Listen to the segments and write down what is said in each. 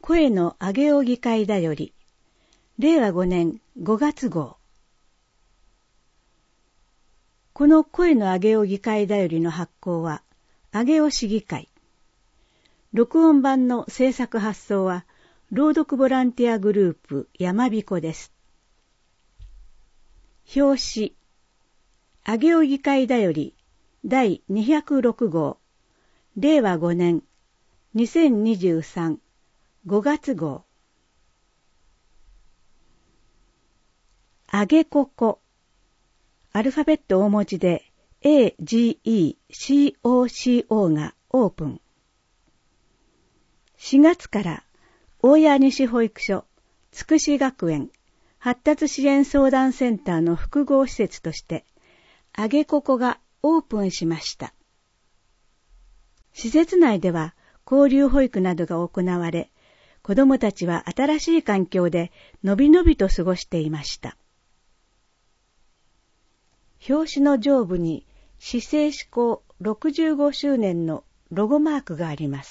声の上げお議会だより、令和5年5月号。この声の上げお議会だよりの発行は、上げお市議会。録音版の制作発送は、朗読ボランティアグループ山彦です。表紙、上げお議会だより、第206号、令和5年、2023、5月号。あげここ。アルファベット大文字で AGECOCO がオープン。4月から大谷西保育所、つくし学園、発達支援相談センターの複合施設として、あげここがオープンしました。施設内では交流保育などが行われ、子どもたちは新しい環境でのびのびと過ごしていました。表紙の上部に市政施行65周年のロゴマークがあります。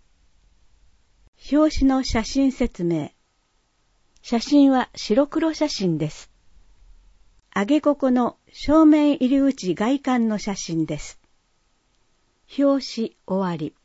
表紙の写真説明。写真は白黒写真です。あげここの正面入り口外観の写真です。表紙終わり。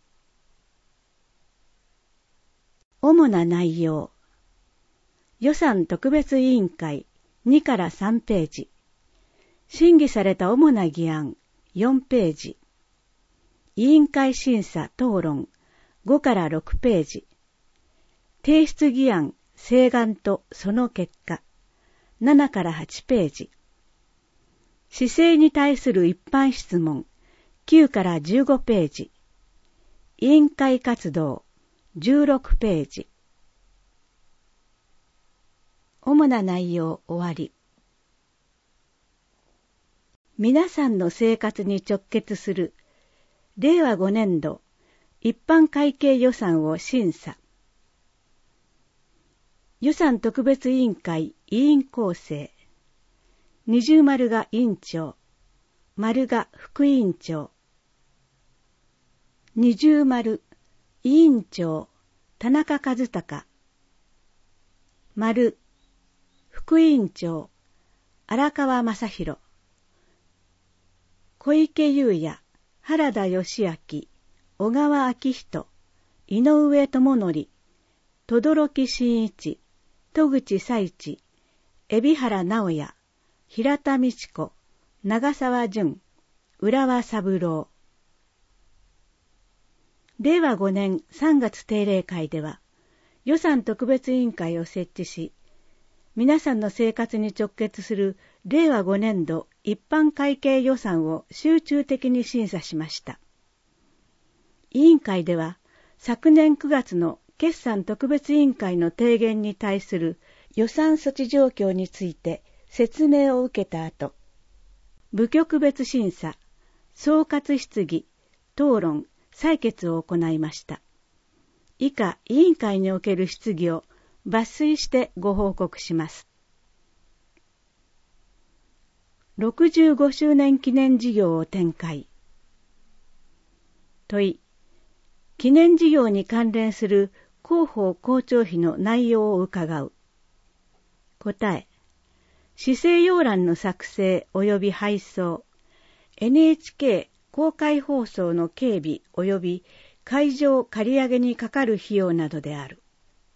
主な内容。予算特別委員会2から3ページ。審議された主な議案4ページ。委員会審査討論5から6ページ。提出議案請願とその結果7から8ページ。市政に対する一般質問9から15ページ。委員会活動16ページ。主な内容終わり。皆さんの生活に直結する令和5年度一般会計予算を審査。予算特別委員会委員構成。二重丸が委員長、丸が副委員長。二重丸委員長田中和孝。丸副委員長荒川正弘。小池優也、原田義明、小川昭仁、井上智則、轟真一、戸口彩一、海老原直也、平田美智子、長沢淳、浦和三郎。令和5年3月定例会では、予算特別委員会を設置し、皆さんの生活に直結する令和5年度一般会計予算を集中的に審査しました。委員会では、昨年9月の決算特別委員会の提言に対する予算措置状況について説明を受けた後、部局別審査、総括質疑、討論、採決を行いました。以下、委員会における質疑を抜粋してご報告します。65周年記念事業を展開。問い。記念事業に関連する広報広聴費の内容を伺う。答え。市政要覧の作成及び配送、NHK 公開放送の警備及び会場借り上げにかかる費用などである。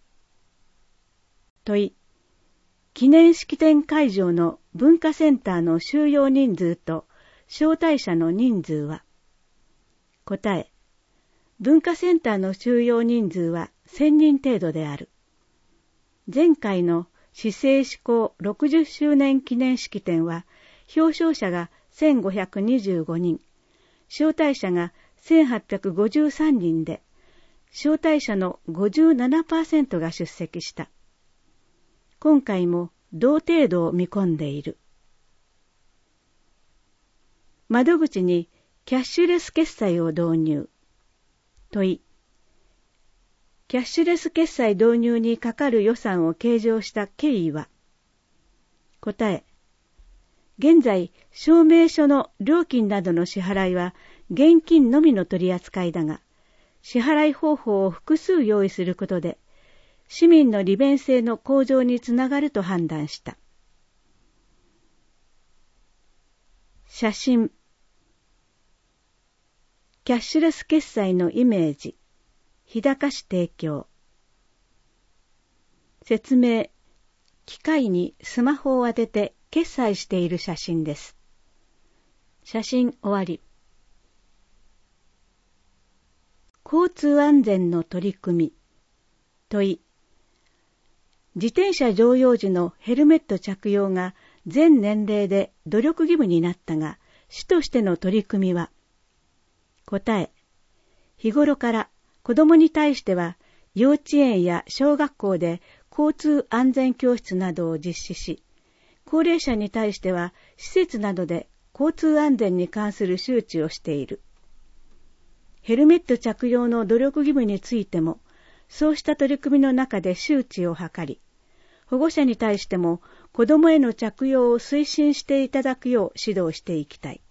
問い。記念式典会場の文化センターの収容人数と招待者の人数は。答え。文化センターの収容人数は1000人程度である。前回の市政施行60周年記念式典は表彰者が1525人、招待者が1853人で、招待者の 57% が出席した。今回も同程度を見込んでいる。窓口にキャッシュレス決済を導入。問い。キャッシュレス決済導入にかかる予算を計上した経緯は。答え。現在、証明書の料金などの支払いは現金のみの取り扱いだが、支払い方法を複数用意することで、 市民の利便性の向上につながると判断した。写真。キャッシュレス決済のイメージ。日高市提供。説明。機械にスマホを当てて決済している写真です。写真終わり。交通安全の取り組み。問い。自転車乗用時のヘルメット着用が全年齢で努力義務になったが、市としての取り組みは。答え。日頃から子どもに対しては幼稚園や小学校で交通安全教室などを実施し、高齢者に対しては施設などで交通安全に関する周知をしている。ヘルメット着用の努力義務についても、そうした取り組みの中で周知を図り、保護者に対しても子どもへの着用を推進していただくよう指導していきたい。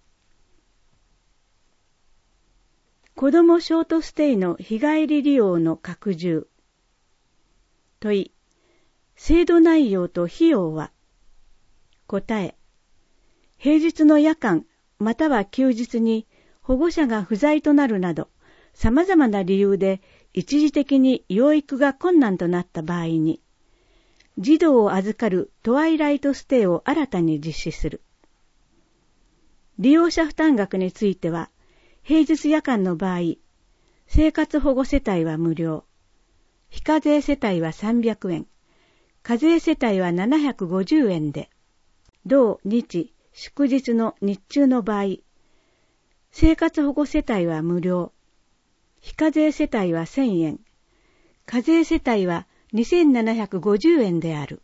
子どもショートステイの日帰り利用の拡充。問い。制度内容と費用は。答え。平日の夜間または休日に保護者が不在となるなど、様々な理由で一時的に養育が困難となった場合に、児童を預かるトワイライトステイを新たに実施する。利用者負担額については、平日夜間の場合、生活保護世帯は無料、非課税世帯は300円、課税世帯は750円で、同日、祝日の日中の場合、生活保護世帯は無料、非課税世帯は1000円、課税世帯は2750円である。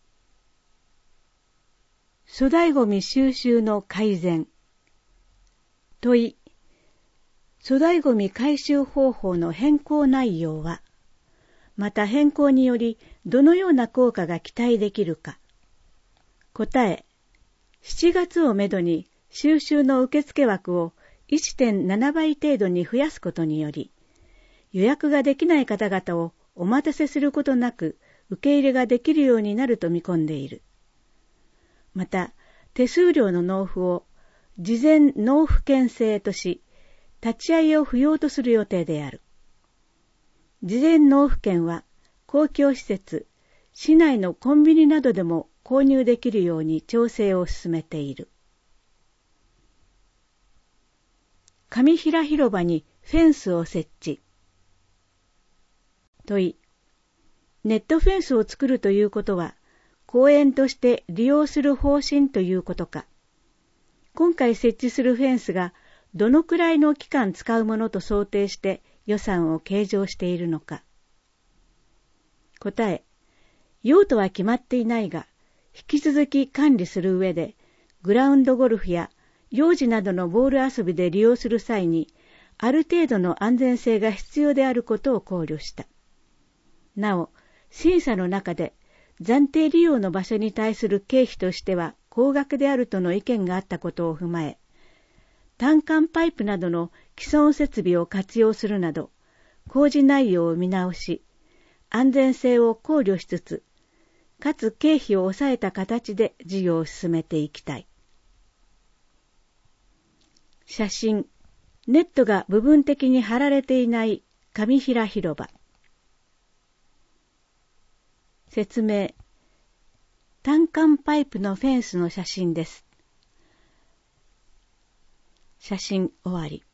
粗大ごみ収集の改善。問い。粗大ごみ回収方法の変更内容は、また変更によりどのような効果が期待できるか。答え。7月をめどに収集の受付枠を 1.7 倍程度に増やすことにより、予約ができない方々をお待たせすることなく受け入れができるようになると見込んでいる。また、手数料の納付を事前納付権制とし、立ち会いを不要とする予定である。事前納付権は公共施設、市内のコンビニなどでも購入できるように調整を進めている。上平広場にフェンスを設置。問い。ネットフェンスを作るということは、公園として利用する方針ということか。今回設置するフェンスがどのくらいの期間使うものと想定して予算を計上しているのか。答え。用途は決まっていないが、引き続き管理する上で、グラウンドゴルフや幼児などのボール遊びで利用する際に、ある程度の安全性が必要であることを考慮した。なお、審査の中で暫定利用の場所に対する経費としては高額であるとの意見があったことを踏まえ、単管パイプなどの既存設備を活用するなど、工事内容を見直し、安全性を考慮しつつ、かつ経費を抑えた形で事業を進めていきたい。写真、ネットが部分的に張られていない上平広場。説明。単管パイプのフェンスの写真です。写真終わり。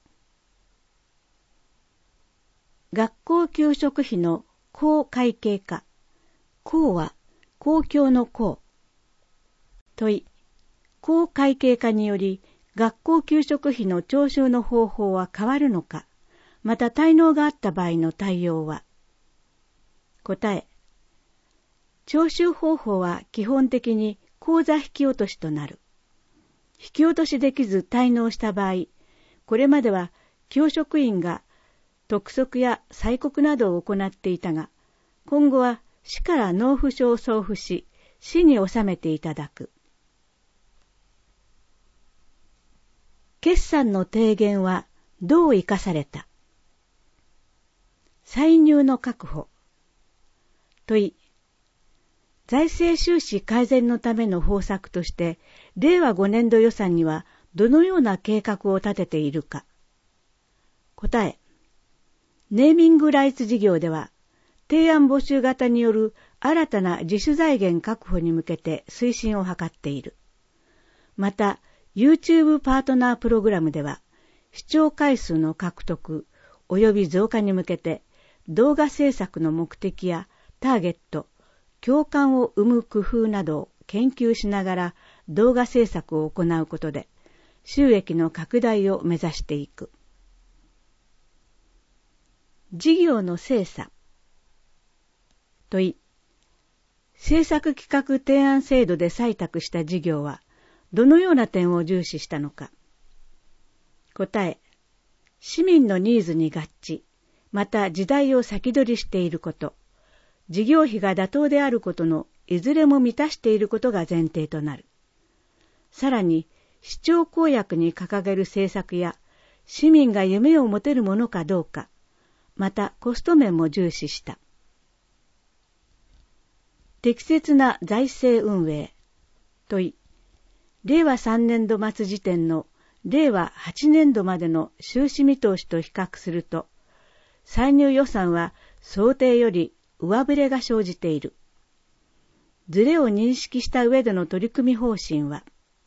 学校給食費の公会計化。公は公共の公。問い。公会計化により学校給食費の徴収の方法は変わるのか、また滞納があった場合の対応は。答え。徴収方法は基本的に口座引き落としとなる。引き落としできず滞納した場合、これまでは教職員が督促や催告などを行っていたが、今後は市から納付書を送付し、市に納めていただく。決算の提言はどう生かされた？歳入の確保。 問い、財政収支改善のための方策として、令和5年度予算にはどのような計画を立てているか。答え、ネーミングライツ事業では、提案募集型による新たな自主財源確保に向けて推進を図っている。また、YouTube パートナープログラムでは、視聴回数の獲得及び増加に向けて、動画制作の目的やターゲット、共感を生む工夫などを研究しながら動画制作を行うことで、収益の拡大を目指していく。事業の精査。問い、制作企画提案制度で採択した事業は、どのような点を重視したのか。答え、市民のニーズに合致、また時代を先取りしていること、事業費が妥当であることのいずれも満たしていることが前提となる。さらに、市長公約に掲げる政策や、市民が夢を持てるものかどうか、またコスト面も重視した。適切な財政運営。問い、令和3年度末時点の令和8年度までの収支見通しと比較すると、歳入予算は想定より上振れが生じている。ズレを認識した上での取り組み方針は。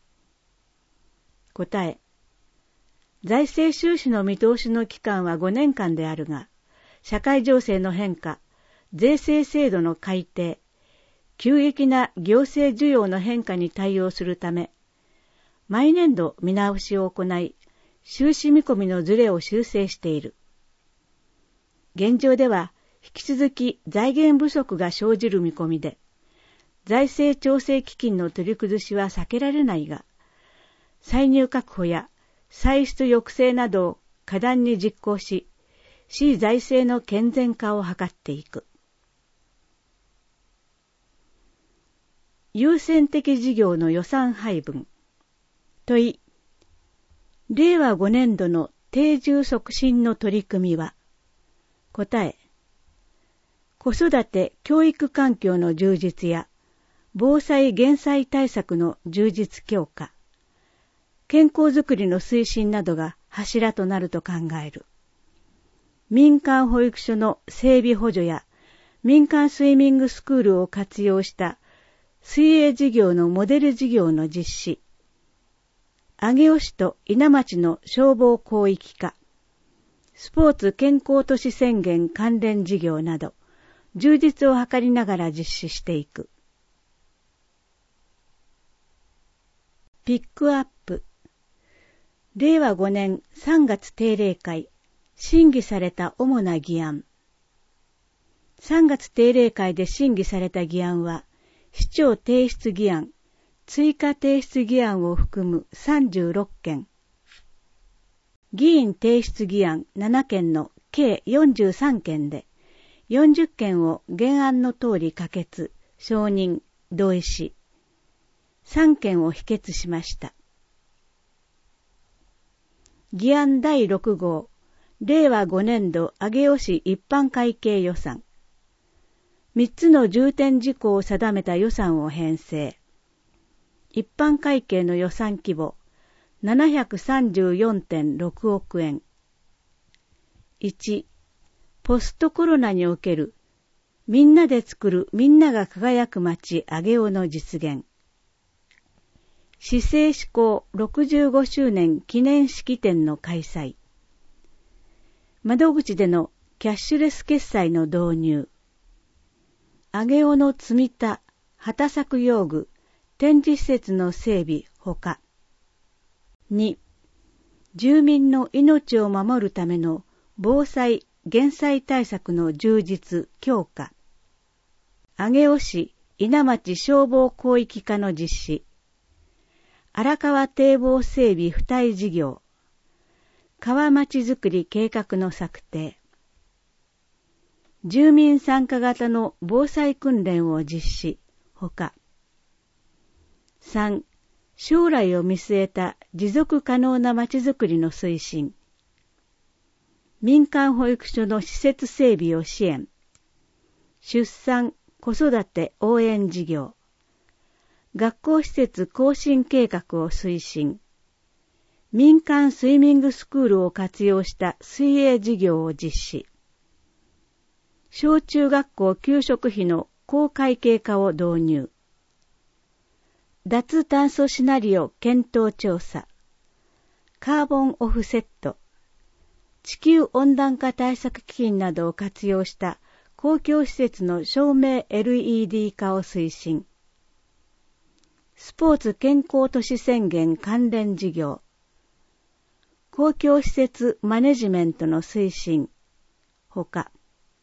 答え、財政収支の見通しの期間は5年間であるが、社会情勢の変化、税制制度の改定、急激な行政需要の変化に対応するため、毎年度見直しを行い、収支見込みのズレを修正している。現状では、引き続き財源不足が生じる見込みで、財政調整基金の取り崩しは避けられないが、歳入確保や歳出抑制などを果断に実行し、市財政の健全化を図っていく。優先的事業の予算配分。問い、令和5年度の定住促進の取り組みは。答え、子育て・教育環境の充実や防災・減災対策の充実強化、健康づくりの推進などが柱となると考える。民間保育所の整備補助や民間スイミングスクールを活用した水泳事業のモデル事業の実施、上尾市と伊那町の消防広域化、スポーツ健康都市宣言関連事業など、充実を図りながら実施していく。ピックアップ。令和5年3月定例会、審議された主な議案。3月定例会で審議された議案は、市長提出議案、追加提出議案を含む36件、議員提出議案7件の計43件で、40件を原案の通り可決、承認、同意し、3件を否決しました。議案第6号、令和5年度上尾市一般会計予算。3つの重点事項を定めた予算を編成。一般会計の予算規模 734.6 億円。1、ポストコロナにおけるみんなで作るみんなが輝く街上尾の実現。市政施行65周年記念式典の開催。窓口でのキャッシュレス決済の導入。上尾の積田、畑作用具、展示施設の整備ほか。2、住民の命を守るための防災・減災対策の充実・強化。上尾市伊那町消防広域化の実施。荒川堤防整備付帯事業。川町づくり計画の策定。住民参加型の防災訓練を実施、ほか。3、将来を見据えた持続可能なまちづくりの推進。民間保育所の施設整備を支援。出産、 子育て応援事業、学校施設更新計画を推進、民間スイミングスクールを活用した水泳事業を実施、小中学校給食費の公会計化を導入、脱炭素シナリオ検討調査、カーボンオフセット、地球温暖化対策基金などを活用した公共施設の照明 LED 化を推進、スポーツ健康都市宣言関連事業、公共施設マネジメントの推進、ほか、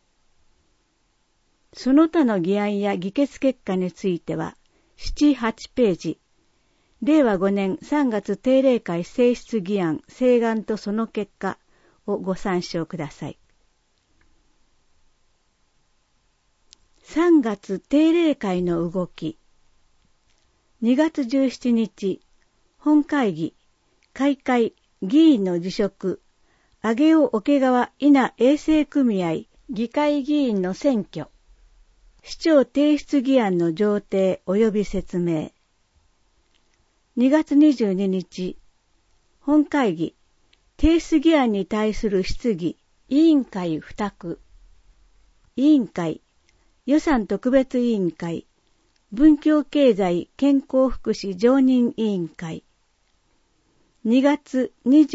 その他の議案や議決結果については、7、8ページ、令和5年3月定例会提出議案、請願とその結果をご参照ください。3月定例会の動き。2月17日、本会議、開会、議員の辞職、上尾桶川稲衛生組合議会議員の選挙、市長提出議案の上呈及び説明。2月22日、本会議、提出議案に対する質疑、委員会付託。委員会、予算特別委員会、文教経済健康福祉常任委員会。2月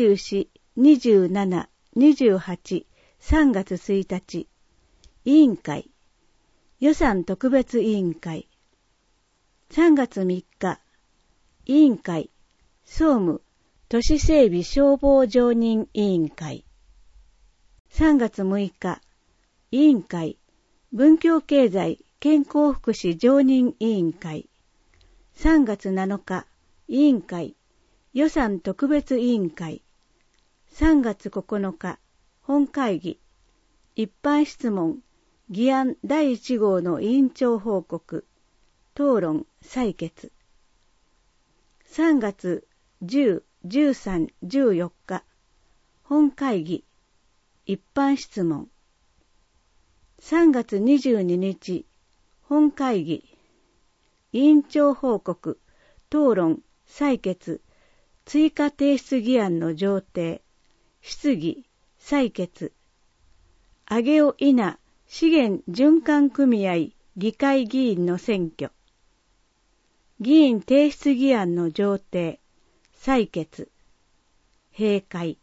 24、27、28、3月1日、委員会、予算特別委員会。3月3日、委員会、総務、都市整備消防常任委員会。3月6日、委員会、文教経済健康福祉常任委員会。3月7日、委員会、予算特別委員会。3月9日、本会議、一般質問、議案第1号の委員長報告、討論、採決。3月10、13、14日、本会議、一般質問。3月22日、本会議、委員長報告、討論、採決、追加提出議案の上呈、質疑、採決、上尾稲資源循環組合議会議員の選挙、議員提出議案の上呈、採決、閉会。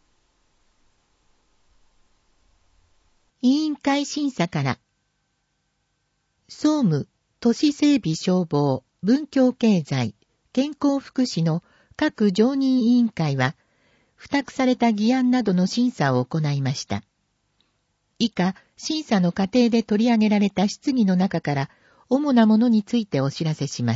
委員会審査から、総務、都市整備消防、文教経済、健康福祉の各常任委員会は、付託された議案などの審査を行いました。以下、審査の過程で取り上げられた質疑の中から、主なものについてお知らせします。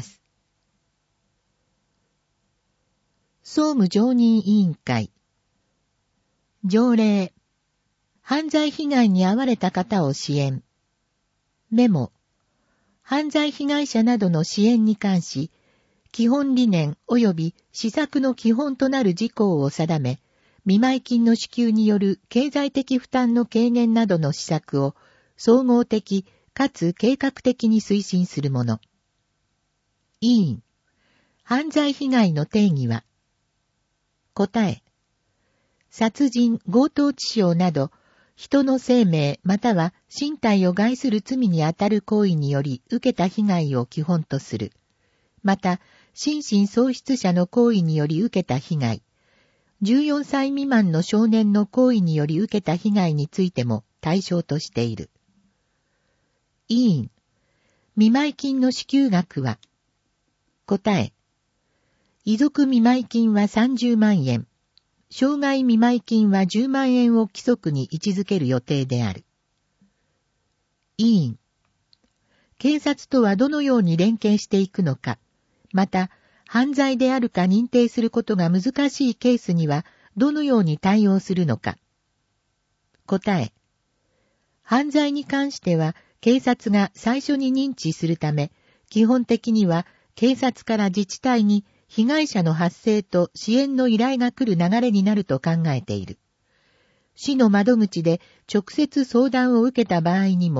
総務常任委員会。条例。犯罪被害に遭われた方を支援。メモ。犯罪被害者などの支援に関し、基本理念及び施策の基本となる事項を定め、見舞金の支給による経済的負担の軽減などの施策を総合的かつ計画的に推進するもの。委員。犯罪被害の定義は。答え。殺人、強盗致傷など、人の生命または身体を害する罪にあたる行為により受けた被害を基本とする。また、心神喪失者の行為により受けた被害、14歳未満の少年の行為により受けた被害についても対象としている。委員、見舞金の支給額は。答え。遺族見舞金は30万円。傷害見舞金は10万円を規則に位置づける予定である。委員。警察とはどのように連携していくのか、また、犯罪であるか認定することが難しいケースにはどのように対応するのか。答え。犯罪に関しては警察が最初に認知するため、基本的には警察から自治体に被害者の発生と支援の依頼が来る流れになると考えている。市の窓口で直接相談を受けた場合にも、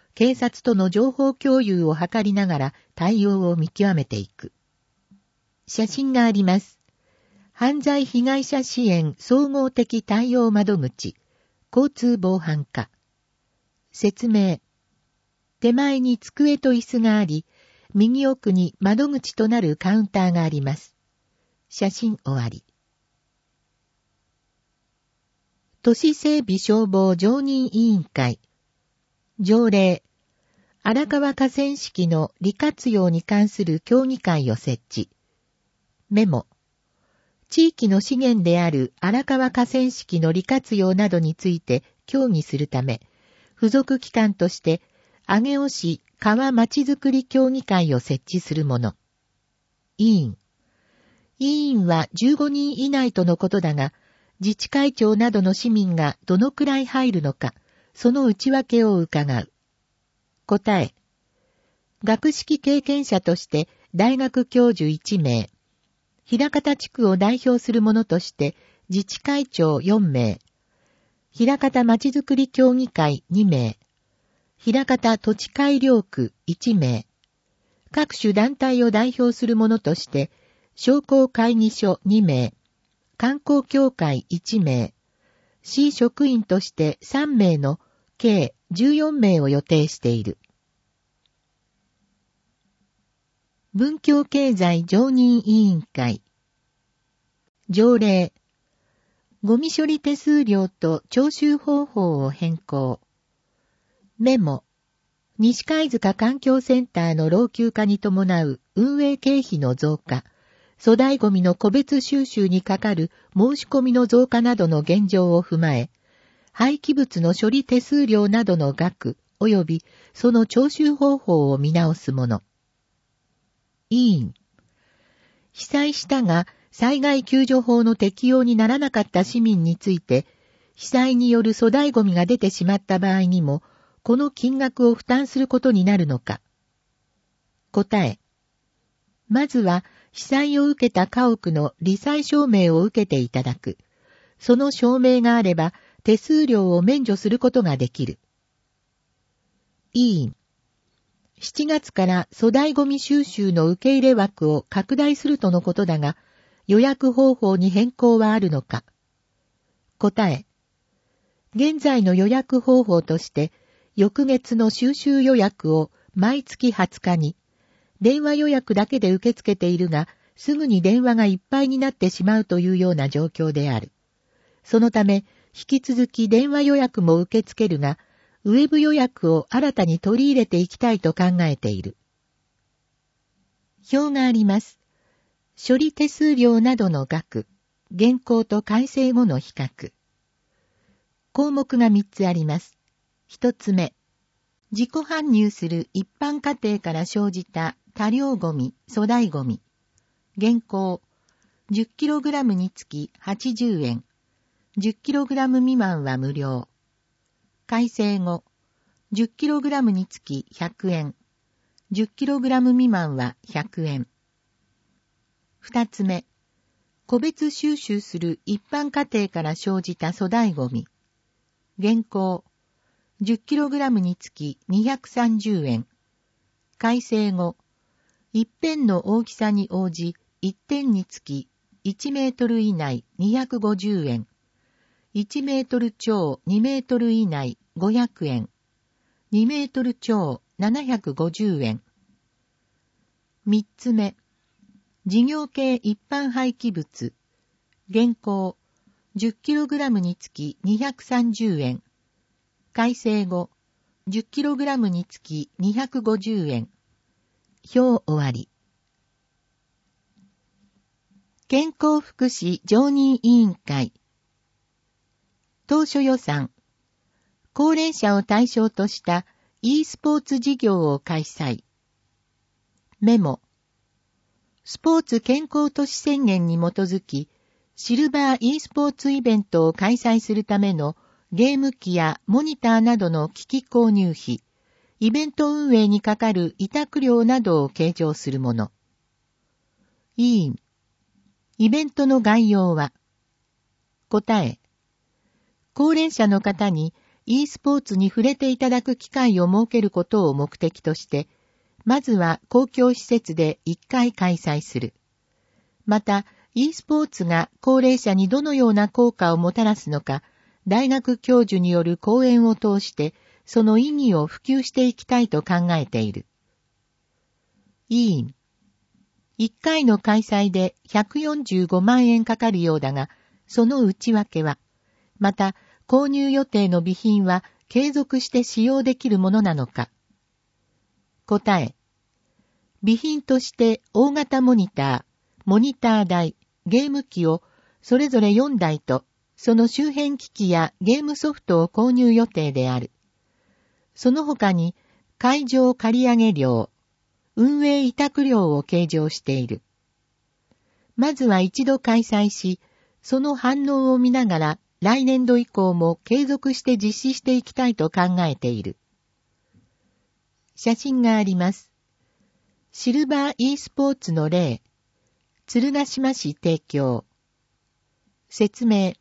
警察との情報共有を図りながら対応を見極めていく。写真があります。犯罪被害者支援総合的対応窓口、交通防犯課。説明。手前に机と椅子があり、右奥に窓口となるカウンターがあります。写真終わり。都市整備消防常任委員会。条例。荒川河川敷の利活用に関する協議会を設置。メモ。地域の資源である荒川河川敷の利活用などについて協議するため、付属機関として、上尾市川まちづくり協議会を設置するもの。委員。委員は15人以内とのことだが、自治会長などの市民がどのくらい入るのか、その内訳を伺う。答え。学識経験者として大学教授1名。枚方地区を代表する者として自治会長4名。枚方まちづくり協議会2名。枚方土地改良区1名。各種団体を代表する者として商工会議所2名。観光協会1名。市職員として3名の計14名を予定している。文教経済常任委員会。条例。ゴミ処理手数料と徴収方法を変更。メモ。西貝塚環境センターの老朽化に伴う運営経費の増加、粗大ゴミの個別収集にかかる申し込みの増加などの現状を踏まえ、廃棄物の処理手数料などの額及びその徴収方法を見直すもの。委員。被災したが災害救助法の適用にならなかった市民について、被災による粗大ゴミが出てしまった場合にも、この金額を負担することになるのか。答え。まずは、被災を受けた家屋の罹災証明を受けていただく。その証明があれば、手数料を免除することができる。委員。7月から粗大ゴミ収集の受け入れ枠を拡大するとのことだが、予約方法に変更はあるのか。答え。現在の予約方法として、翌月の収集予約を毎月20日に、電話予約だけで受け付けているが、すぐに電話がいっぱいになってしまうというような状況である。そのため、引き続き電話予約も受け付けるが、ウェブ予約を新たに取り入れていきたいと考えている。表があります。処理手数料などの額、現行と改正後の比較。項目が3つあります。1つ目、自己搬入する一般家庭から生じた多量ゴミ、粗大ゴミ。現行、10kg につき80円。10kg 未満は無料。改正後、10kg につき100円。10kg 未満は100円。二つ目、個別収集する一般家庭から生じた粗大ゴミ。現行、10kg につき230円。改正後、一辺の大きさに応じ、一点につき1メートル以内250円。1メートル超2メートル以内500円。2メートル超750円。三つ目、事業系一般廃棄物。現行、10kg につき230円。改正後、10kg につき250円。表終わり。健康福祉常任委員会。当初予算。高齢者を対象とした e スポーツ事業を開催。メモ。スポーツ健康都市宣言に基づき、シルバー e スポーツイベントを開催するためのゲーム機やモニターなどの機器購入費、イベント運営にかかる委託料などを計上するもの。委員。イベントの概要は。答え。高齢者の方に e スポーツに触れていただく機会を設けることを目的として、まずは公共施設で1回開催する。また、e スポーツが高齢者にどのような効果をもたらすのか、大学教授による講演を通して、その意義を普及していきたいと考えている。委員。1回の開催で145万円かかるようだが、その内訳は、また、購入予定の備品は継続して使用できるものなのか。答え。備品として大型モニター、モニター台、ゲーム機をそれぞれ4台と、その周辺機器やゲームソフトを購入予定である。その他に会場借上料、運営委託料を計上している。まずは一度開催し、その反応を見ながら来年度以降も継続して実施していきたいと考えている。写真があります。シルバー e スポーツの例。鶴ヶ島市提供。説明。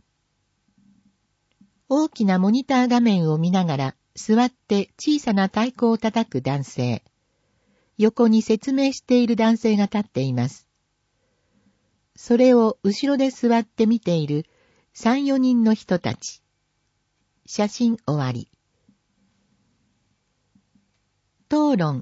大きなモニター画面を見ながら座って小さな太鼓を叩く男性。横に説明している男性が立っています。それを後ろで座って見ている3、4人の人たち。写真終わり。討論。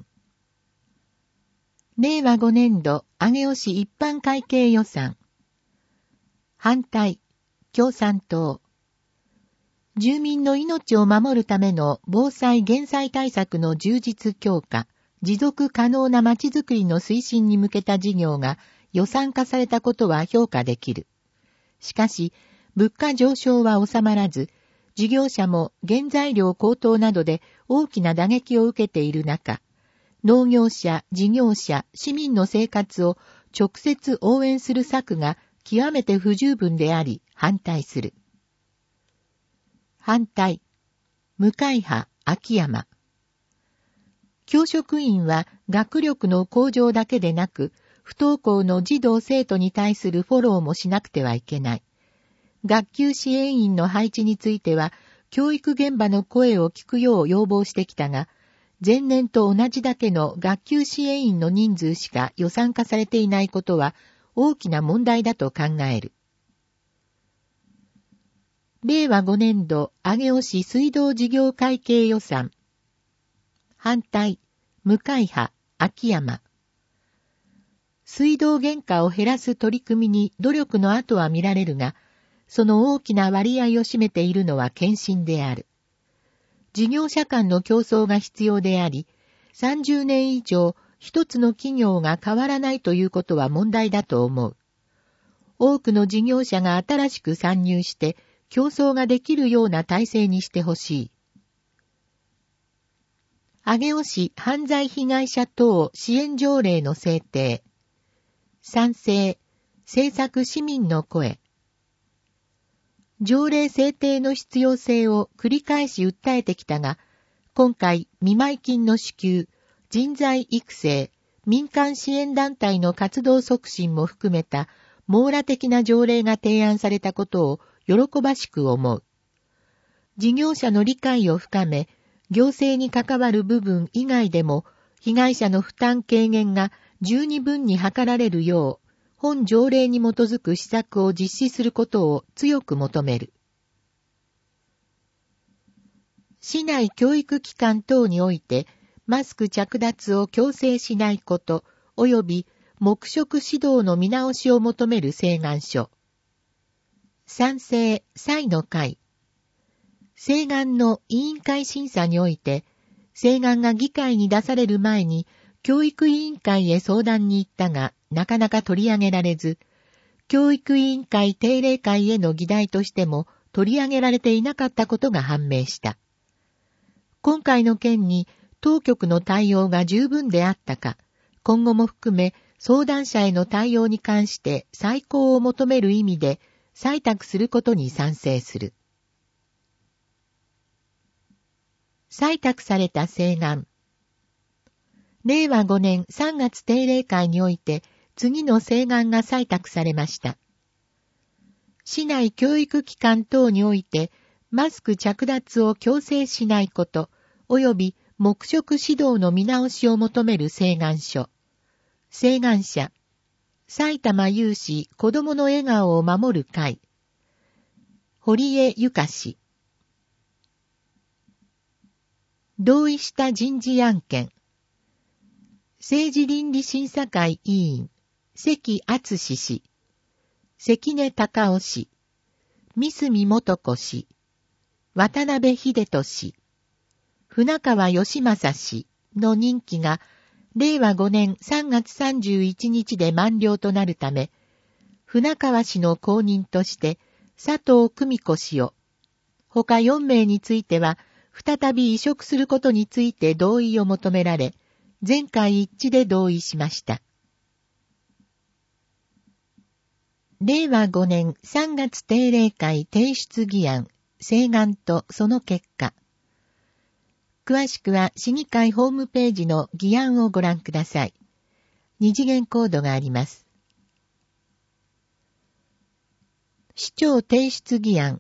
令和5年度上尾市一般会計予算。反対、共産党。住民の命を守るための防災減災対策の充実強化、持続可能なまちづくりの推進に向けた事業が予算化されたことは評価できる。しかし、物価上昇は収まらず、事業者も原材料高騰などで大きな打撃を受けている中、農業者、事業者、市民の生活を直接応援する策が極めて不十分であり、反対する。反対。向井派、秋山。教職員は学力の向上だけでなく、不登校の児童生徒に対するフォローもしなくてはいけない。学級支援員の配置については、教育現場の声を聞くよう要望してきたが、前年と同じだけの学級支援員の人数しか予算化されていないことは大きな問題だと考える。令和5年度上尾市水道事業会計予算。反対、向井派、秋山。水道原価を減らす取り組みに努力の跡は見られるが、その大きな割合を占めているのは検診である。事業者間の競争が必要であり、30年以上一つの企業が変わらないということは問題だと思う。多くの事業者が新しく参入して競争ができるような体制にしてほしい。上尾市犯罪被害者等支援条例の制定。賛成、政策市民の声。条例制定の必要性を繰り返し訴えてきたが、今回見舞い金の支給、人材育成、民間支援団体の活動促進も含めた網羅的な条例が提案されたことを喜ばしく思う。事業者の理解を深め、行政に関わる部分以外でも、被害者の負担軽減が十二分に図られるよう、本条例に基づく施策を実施することを強く求める。市内教育機関等において、マスク着脱を強制しないこと、及び黙食指導の見直しを求める請願書。賛成、際の会。請願の委員会審査において、請願が議会に出される前に、教育委員会へ相談に行ったが、なかなか取り上げられず、教育委員会定例会への議題としても取り上げられていなかったことが判明した。今回の件に当局の対応が十分であったか、今後も含め相談者への対応に関して再考を求める意味で採択することに賛成する。採択された請願。令和5年3月定例会において次の請願が採択されました。市内教育機関等において、 マスク着脱を強制しないこと、及び黙食指導の見直しを求める請願書。請願者、埼玉有志子どもの笑顔を守る会。堀江ゆか氏。同意した人事案件。政治倫理審査会委員、関敦氏、関根隆夫氏、三角元子氏、渡辺秀人氏、船川義正氏の任期が令和5年3月31日で満了となるため、船川氏の後任として佐藤久美子氏を、他4名については再び委嘱することについて同意を求められ、全会一致で同意しました。令和5年3月定例会提出議案、請願とその結果。詳しくは市議会ホームページの議案をご覧ください。二次元コードがあります。市長提出議案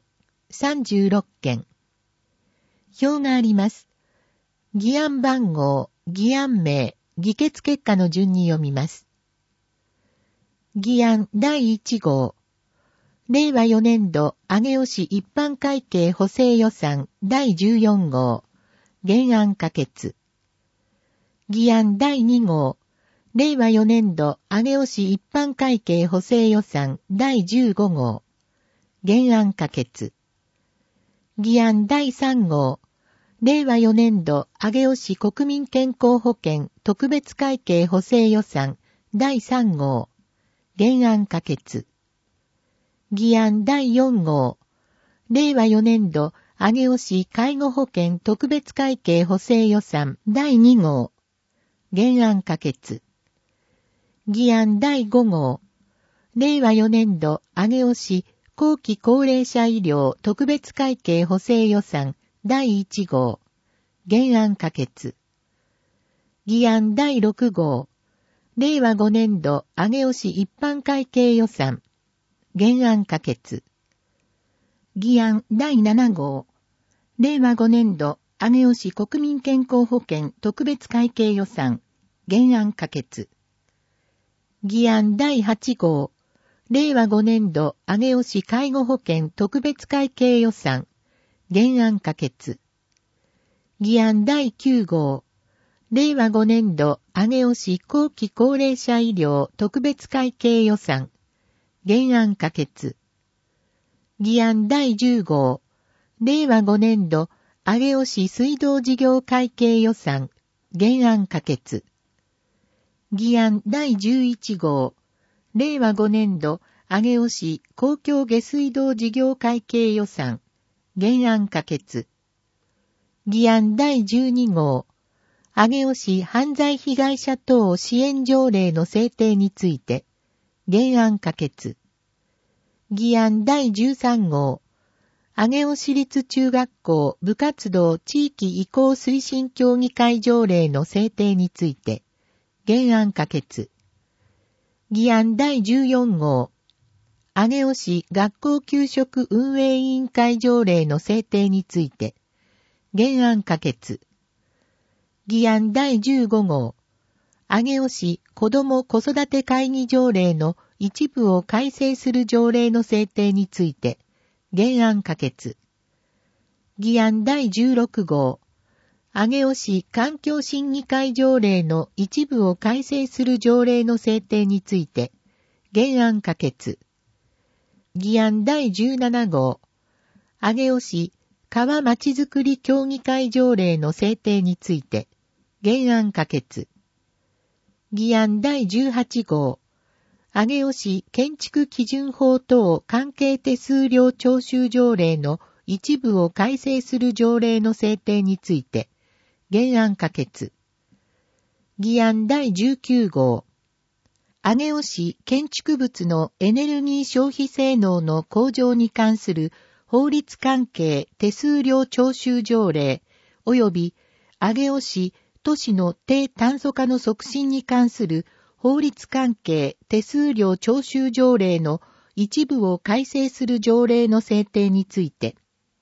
36件。表があります。議案番号、議案名、議決結果の順に読みます。議案第1号。令和4年度上尾市一般会計補正予算第14号。原案可決。議案第2号。令和4年度上尾市一般会計補正予算第15号。原案可決。議案第3号。令和4年度上尾市国民健康保険特別会計補正予算第3号。原案可決。議案第4号。令和4年度上尾市介護保険特別会計補正予算第2号。原案可決。議案第5号。令和4年度上尾市後期高齢者医療特別会計補正予算第1号。原案可決。議案第6号。令和5年度上尾市一般会計予算。原案可決。議案第7号。令和5年度上尾市国民健康保険特別会計予算。原案可決。議案第8号。令和5年度上尾市介護保険特別会計予算。原案可決。議案第9号。令和5年度上尾市後期高齢者医療特別会計予算。原案可決。議案第10号。令和5年度上尾市水道事業会計予算。原案可決。議案第11号。令和5年度上尾市公共下水道事業会計予算。原案可決。議案第12号。上尾市犯罪被害者等支援条例の制定について。原案可決。議案第13号。上尾市立中学校部活動地域移行推進協議会条例の制定について。原案可決。議案第14号。上尾市学校給食運営委員会条例の制定について。原案可決。議案第15号。上尾市子ども子育て会議条例の一部を改正する条例の制定について。原案可決。議案第16号。上尾市環境審議会条例の一部を改正する条例の制定について。原案可決。議案第17号。上尾市川まちづくり協議会条例の制定について。原案可決。議案第18号。上尾市建築基準法等関係手数料徴収条例の一部を改正する条例の制定について。原案可決。議案第19号。上尾市建築物のエネルギー消費性能の向上に関する法律関係手数料徴収条例及び上尾市都市の低炭素化の促進に関する法律関係手数料徴収条例の一部を改正する条例の制定について。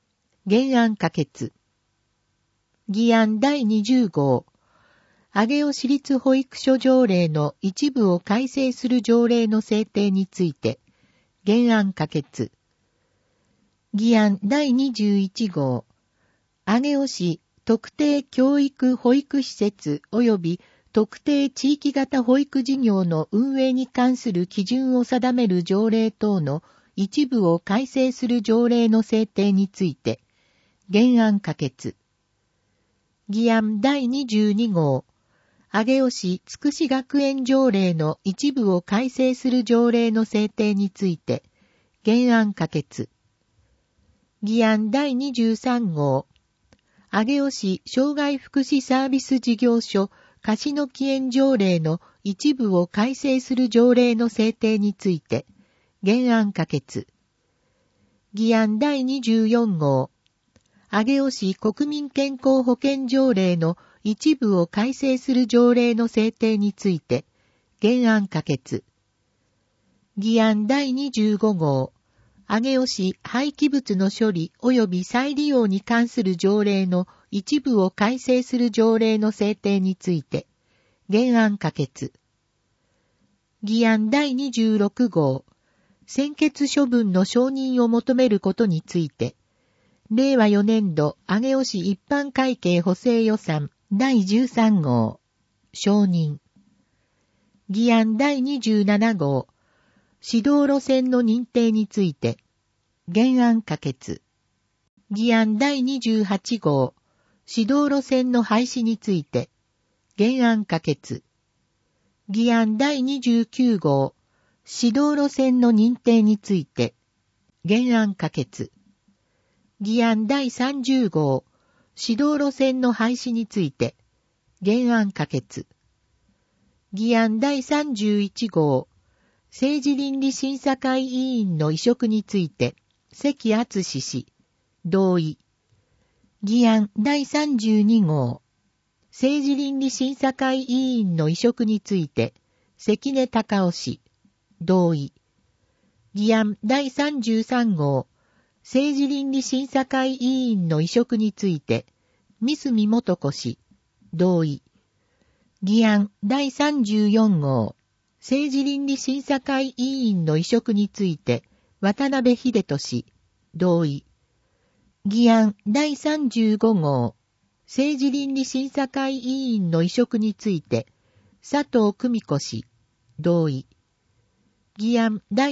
原案可決。議案第20号、上尾市立保育所条例の一部を改正する条例の制定について、原案可決。議案第21号、上尾市特定教育保育施設及び特定地域型保育事業の運営に関する基準を定める条例等の一部を改正する条例の制定について、原案可決。議案第22号、上尾市つくし学園条例の一部を改正する条例の制定について、原案可決。議案第23号、上尾市障害福祉サービス事業所樫野木園条例の一部を改正する条例の制定について、原案可決。議案第24号、上尾市国民健康保険条例の一部を改正する条例の制定について、原案可決。議案第25号、上尾市廃棄物の処理及び再利用に関する条例の一部を改正する条例の制定について、原案可決。議案第26号、専決処分の承認を求めることについて、令和4年度上尾市一般会計補正予算第13号、承認。議案第27号、指導路線の認定について、原案可決。議案第28号、指導路線の廃止について、原案可決。議案第29号、指導路線の認定について、原案可決。議案第30号、指導路線の廃止について、原案可決。議案第31号、政治倫理審査会委員の委嘱について、関敦氏、同意。議案第32号、政治倫理審査会委員の委嘱について、関根隆夫氏、同意。議案第33号、政治倫理審査会委員の委嘱について、三角元子氏、同意。議案第34号、政治倫理審査会委員の委嘱について、渡辺秀人氏、同意。議案第35号、政治倫理審査会委員の委嘱について、佐藤久美子氏、同意。議案第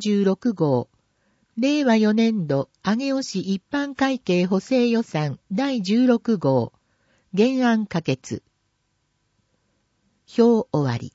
36号、令和4年度上尾市一般会計補正予算第16号、原案可決。表終わり。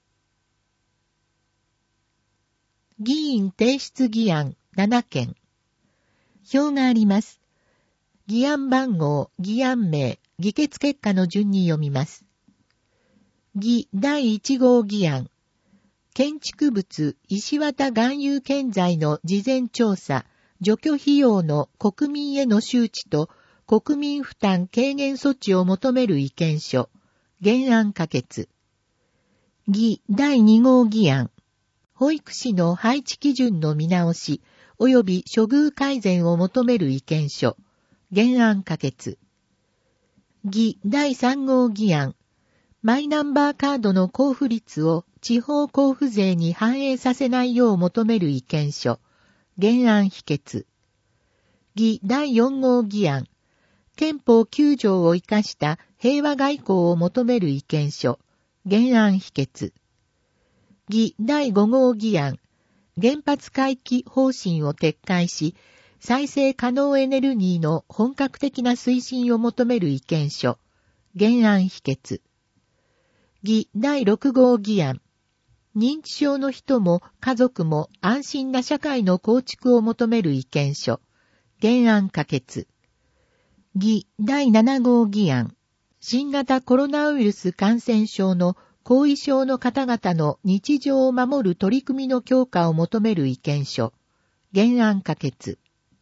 議員提出議案7件。表があります。議案番号、議案名、議決結果の順に読みます。議第1号議案。建築物石綿含有建材の事前調査、除去費用の国民への周知と国民負担軽減措置を求める意見書、原案可決。議第2号議案。保育士の配置基準の見直し、及び処遇改善を求める意見書、原案可決。議第3号議案。マイナンバーカードの交付率を地方交付税に反映させないよう求める意見書、原案否決。議第4号議案。憲法9条を生かした平和外交を求める意見書、原案否決。議第5号議案。原発回帰方針を撤回し、再生可能エネルギーの本格的な推進を求める意見書、原案否決。議第6号議案。認知症の人も家族も安心な社会の構築を求める意見書、原案可決。議第7号議案。新型コロナウイルス感染症の後遺症の方々の日常を守る取り組みの強化を求める意見書、原案可決。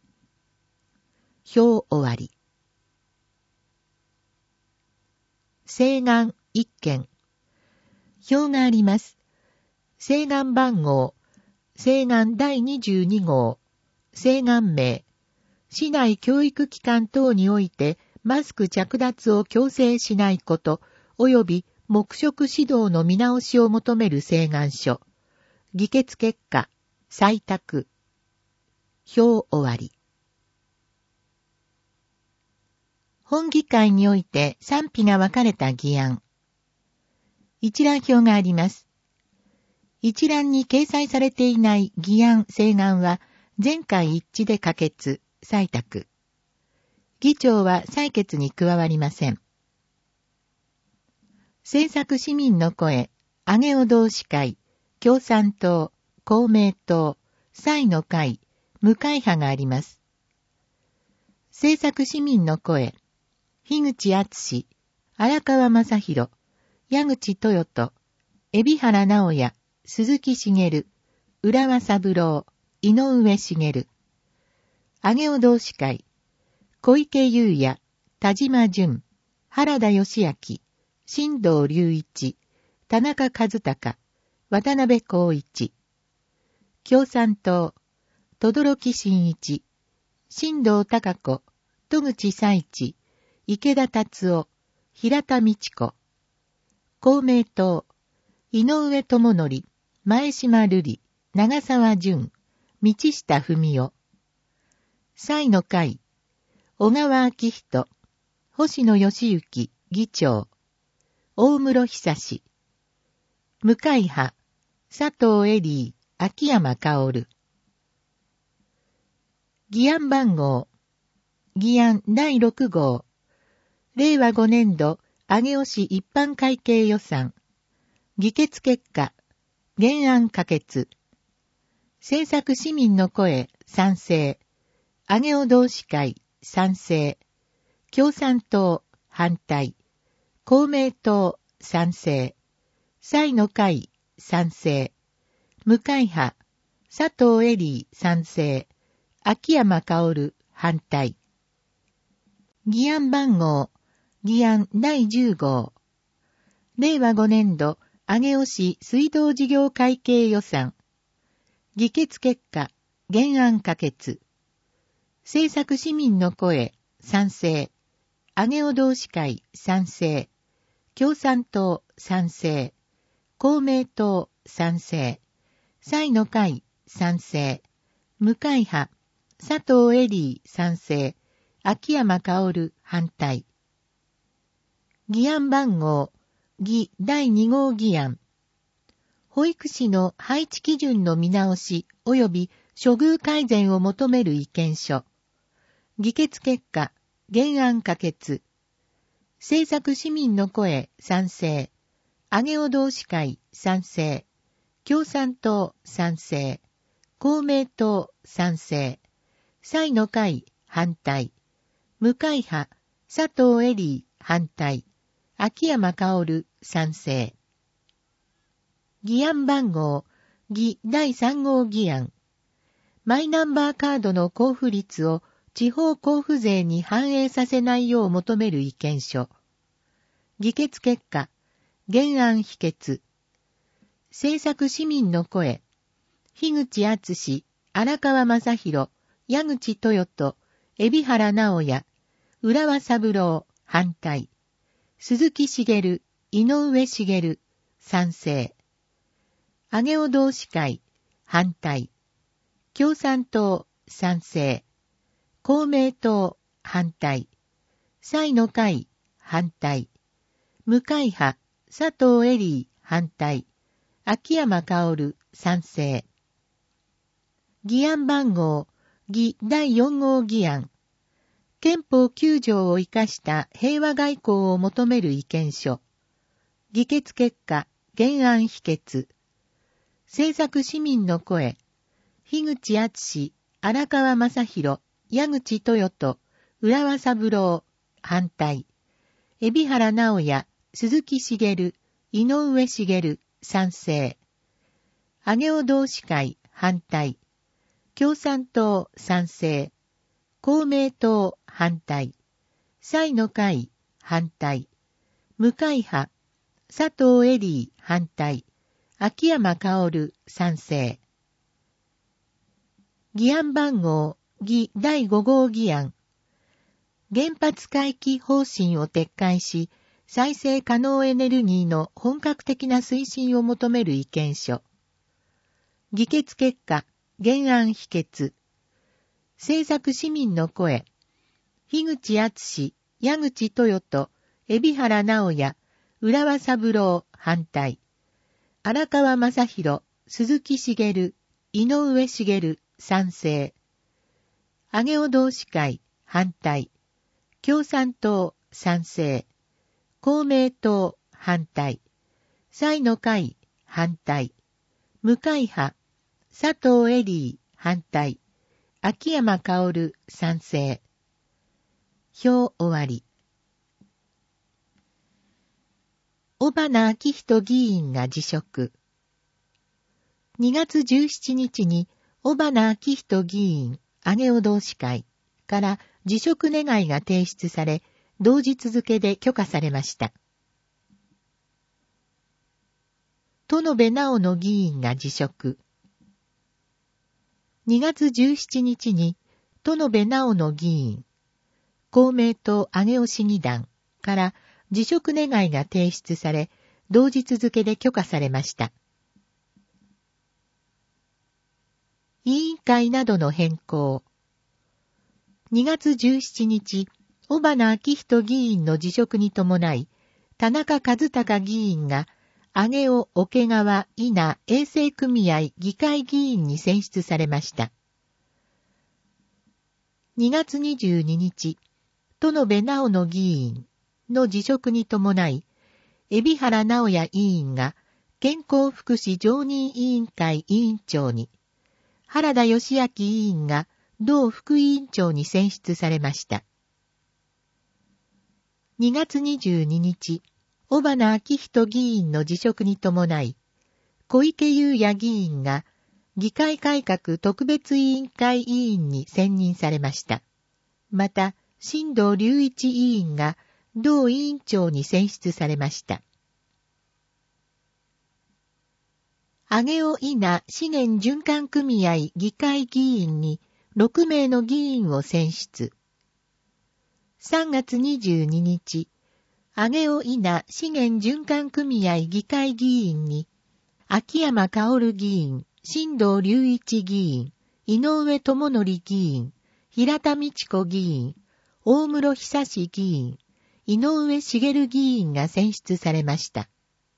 表終わり。請願1件。表があります。請願番号、請願第22号、請願名、 市内教育機関等においてマスク着脱を強制しないこと、及び黙食指導の見直しを求める請願書。議決結果、採択。表終わり。本議会において賛否が分かれた議案。一覧表があります。一覧に掲載されていない議案・請願は全会一致で可決、採択。議長は採決に加わりません。政策市民の声、上尾同志会、共産党、公明党、彩の会、無会派があります。政策市民の声、樋口敦、荒川正宏、矢口豊人、海老原直也、鈴木茂、浦和三郎、井上茂。上尾同志会、小池優也、田島淳、原田義明、新藤隆一、田中和孝、渡辺光一。共産党、轟真一、新藤孝子、戸口彩一、池田達夫、平田美智子。公明党、井上智則、前島瑠璃、長沢淳、道下文夫。彩の会、小川明人、星野義行、議長。大室久志。無会派、佐藤恵里、秋山薫。議案番号、議案第6号。令和5年度、上尾市一般会計予算。議決結果、原案可決。政策市民の声、賛成。上尾同志会、賛成。共産党、反対。公明党、賛成。彩の会、賛成。無会派、佐藤恵里、賛成。秋山薫、反対。議案番号、議案第10号。令和5年度、上尾市水道事業会計予算。議決結果、原案可決。政策市民の声、賛成。上尾同志会、賛成。共産党、賛成。公明党、賛成。彩の会、賛成。無会派、佐藤恵里、賛成。秋山薫、反対。議案番号、議第2号議案。保育士の配置基準の見直し及び処遇改善を求める意見書。議決結果、原案可決。政策市民の声、賛成。上尾同志会、賛成。共産党、賛成。公明党、賛成。彩の会、反対。無会派、佐藤恵里、反対。秋山薫、賛成。議案番号、議第3号議案。マイナンバーカードの交付率を地方交付税に反映させないよう求める意見書。議決結果、原案否決。政策市民の声。樋口敦、荒川正宏、矢口豊人、海老原直也、浦和三郎、反対。鈴木茂、井上茂、賛成。上尾同志会、反対。共産党、賛成。公明党、反対。彩の会、反対。無会派、佐藤恵里、反対。秋山薫、賛成。議案番号、議第4号議案。憲法9条を生かした平和外交を求める意見書。議決結果、原案否決。政策市民の声。樋口敦、荒川正宏、矢口豊人、浦和三郎、反対。海老原直也、鈴木茂、井上茂、賛成。上尾同志会、反対。共産党、賛成。公明党、反対。彩の会、反対。無会派、佐藤恵里、反対。秋山薫、賛成。議案番号、 議第5号議案。原発回帰方針を撤回し、再生可能エネルギーの本格的な推進を求める意見書。議決結果、原案否決。政策市民の声。樋口敦、矢口豊人、海老原直也、浦和三郎、反対。荒川正宏、鈴木茂、井上茂、賛成。上尾同志会、反対。共産党、賛成。公明党、反対。蔡の会、反対。無会派、佐藤恵里、反対。秋山薫、賛成。票終わり。尾花昭人議員が辞職。2月17日に尾花昭人議員、上尾同志会から辞職願が提出され、同日付で許可されました。殿部直の議員が辞職。2月17日に殿部直の議員、公明党上尾市議団から辞職願が提出され、同日付で許可されました。委員会などの変更。2月17日、尾花昭人議員の辞職に伴い、田中和孝議員が、上尾桶川稲衛生組合議会議員に選出されました。2月22日、殿部直の議員の辞職に伴い、海老原直也委員が健康福祉常任委員会委員長に、原田義明委員が同副委員長に選出されました。2月22日、尾花昭人議員の辞職に伴い、小池祐也議員が議会改革特別委員会委員に選任されました。また、新藤隆一委員が同委員長に選出されました。上尾稲資源循環組合議会議員に6名の議員を選出。3月22日、上尾稲資源循環組合議会議員に、秋山薫議員、新藤隆一議員、井上智則議員、平田美智子議員、大室久志議員、井上茂議員が選出されました。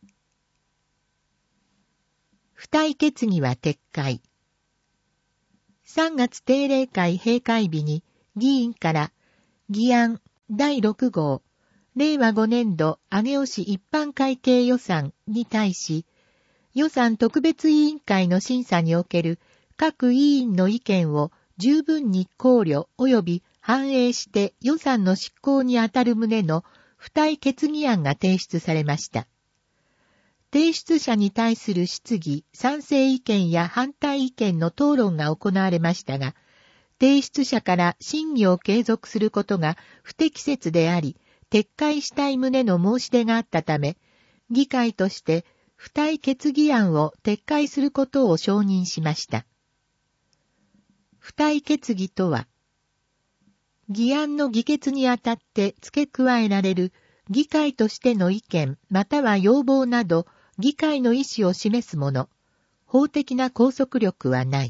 付帯決議は撤回。3月定例会閉会日に議員から議案第6号令和5年度上尾市一般会計予算に対し、予算特別委員会の審査における各委員の意見を十分に考慮及び反映して予算の執行にあたる旨の付帯決議案が提出されました。提出者に対する質疑、賛成意見や反対意見の討論が行われましたが、提出者から審議を継続することが不適切であり、撤回したい旨の申し出があったため、議会として付帯決議案を撤回することを承認しました。付帯決議とは、議案の議決にあたって付け加えられる議会としての意見または要望など議会の意思を示すもの、法的な拘束力はない。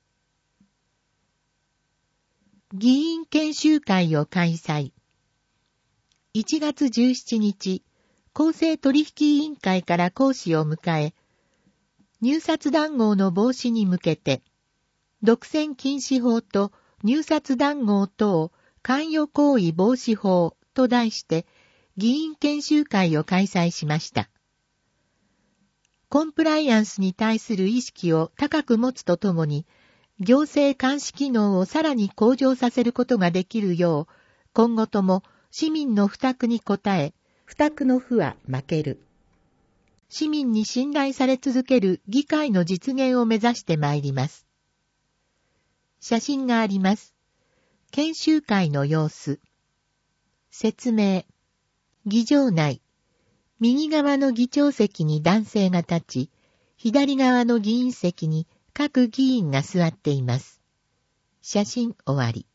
議員研修会を開催。1月17日、公正取引委員会から講師を迎え、入札談合の防止に向けて、独占禁止法と入札談合等関与行為防止法と題して議員研修会を開催しました。コンプライアンスに対する意識を高く持つとともに、行政監視機能をさらに向上させることができるよう、今後とも市民の負託に応え、負託の負は負ける。市民に信頼され続ける議会の実現を目指してまいります。写真があります。研修会の様子。説明。議場内。右側の議長席に男性が立ち、左側の議員席に各議員が座っています。 写真終わり。